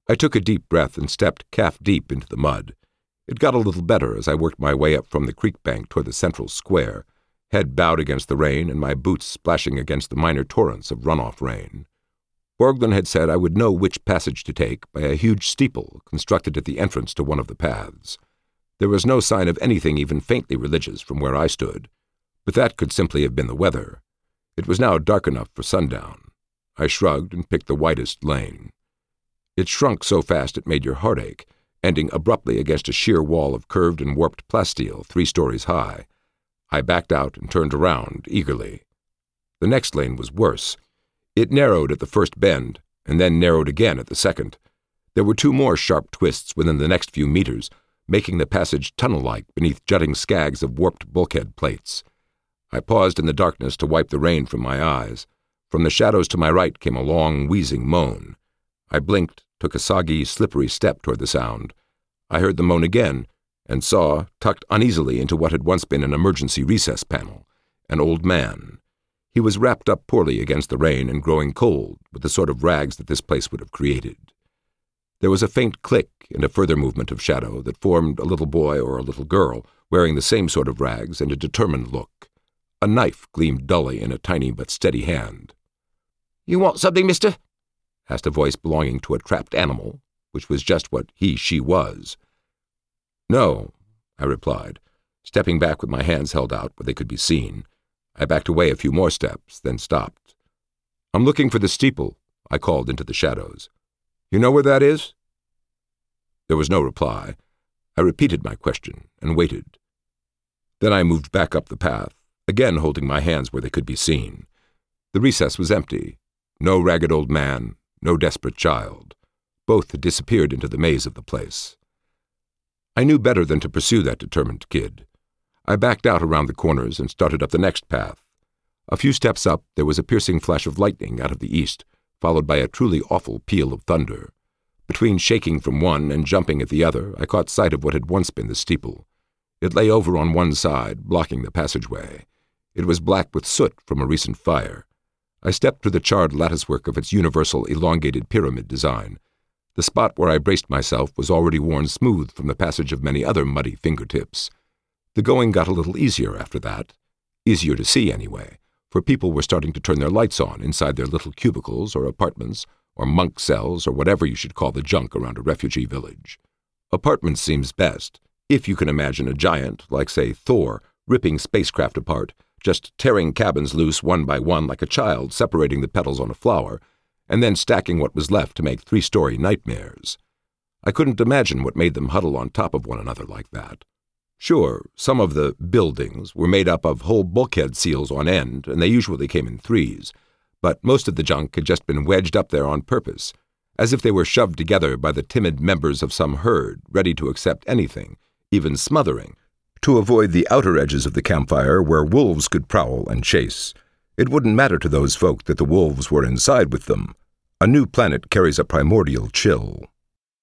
I took a deep breath and stepped calf-deep into the mud. It got a little better as I worked my way up from the creek bank toward the central square, head bowed against the rain and my boots splashing against the minor torrents of runoff rain. Borglum had said I would know which passage to take by a huge steeple constructed at the entrance to one of the paths. There was no sign of anything even faintly religious from where I stood, but that could simply have been the weather. It was now dark enough for sundown. I shrugged and picked the widest lane. It shrunk so fast it made your heart ache, ending abruptly against a sheer wall of curved and warped plasteel 3 stories high. I backed out and turned around eagerly. The next lane was worse. It narrowed at the first bend, and then narrowed again at the second. There were 2 more sharp twists within the next few meters, making the passage tunnel-like beneath jutting skags of warped bulkhead plates. I paused in the darkness to wipe the rain from my eyes. From the shadows to my right came a long, wheezing moan. I blinked, took a soggy, slippery step toward the sound. I heard the moan again, and saw, tucked uneasily into what had once been an emergency recess panel, an old man. He was wrapped up poorly against the rain and growing cold with the sort of rags that this place would have created. There was a faint click and a further movement of shadow that formed a little boy or a little girl wearing the same sort of rags and a determined look. A knife gleamed dully in a tiny but steady hand. "You want something, mister?" asked a voice belonging to a trapped animal, which was just what she was. "No," I replied, stepping back with my hands held out where they could be seen. I backed away a few more steps, then stopped. "I'm looking for the steeple," I called into the shadows. "You know where that is?" There was no reply. I repeated my question and waited. Then I moved back up the path, again holding my hands where they could be seen. The recess was empty. No ragged old man, no desperate child. Both had disappeared into the maze of the place. I knew better than to pursue that determined kid. I backed out around the corners and started up the next path. A few steps up, there was a piercing flash of lightning out of the east, followed by a truly awful peal of thunder. Between shaking from one and jumping at the other, I caught sight of what had once been the steeple. It lay over on one side, blocking the passageway. It was black with soot from a recent fire. I stepped through the charred latticework of its universal elongated pyramid design. The spot where I braced myself was already worn smooth from the passage of many other muddy fingertips. The going got a little easier after that. Easier to see, anyway, for people were starting to turn their lights on inside their little cubicles or apartments or monk cells or whatever you should call the junk around a refugee village. Apartments seems best, if you can imagine a giant, like, say, Thor, ripping spacecraft apart, just tearing cabins loose one by one like a child separating the petals on a flower, and then stacking what was left to make 3-story nightmares. I couldn't imagine what made them huddle on top of one another like that. Sure, some of the buildings were made up of whole bulkhead seals on end, and they usually came in 3s, but most of the junk had just been wedged up there on purpose, as if they were shoved together by the timid members of some herd ready to accept anything, even smothering, to avoid the outer edges of the campfire where wolves could prowl and chase. It wouldn't matter to those folk that the wolves were inside with them. A new planet carries a primordial chill.